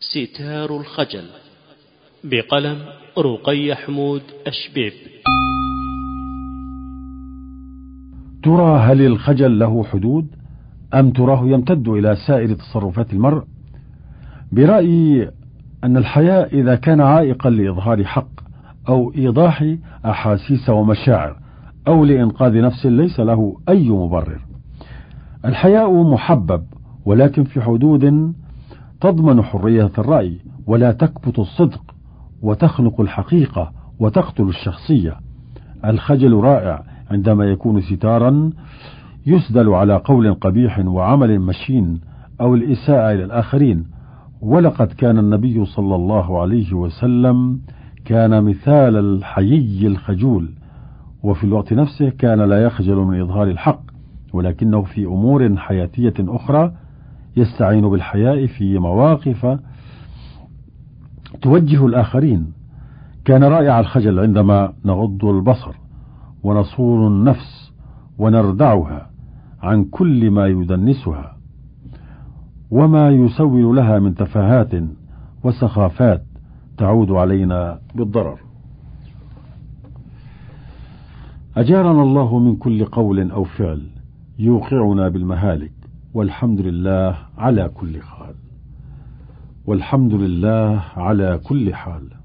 ستار الخجل بقلم رقي حمود أشبيب. ترى هل الخجل له حدود أم تراه يمتد إلى سائر تصرفات المرء؟ برأيي أن الحياء إذا كان عائقا لإظهار حق أو إيضاح أحاسيس ومشاعر أو لإنقاذ نفس ليس له أي مبرر. الحياء محبب ولكن في حدود تضمن حرية الرأي ولا تكبت الصدق وتخنق الحقيقة وتقتل الشخصية. الخجل رائع عندما يكون ستارا يسدل على قول قبيح وعمل مشين أو الإساءة إلى الآخرين. ولقد كان النبي صلى الله عليه وسلم كان مثال الحيي الخجول، وفي الوقت نفسه كان لا يخجل من إظهار الحق، ولكنه في أمور حياتية أخرى يستعين بالحياء في مواقف توجه الآخرين. كان رائع الخجل عندما نغض البصر ونصون النفس ونردعها عن كل ما يدنسها وما يسول لها من تفاهات وسخافات تعود علينا بالضرر. أجارنا الله من كل قول أو فعل يوقعنا بالمهالك، والحمد لله على كل حال، والحمد لله على كل حال.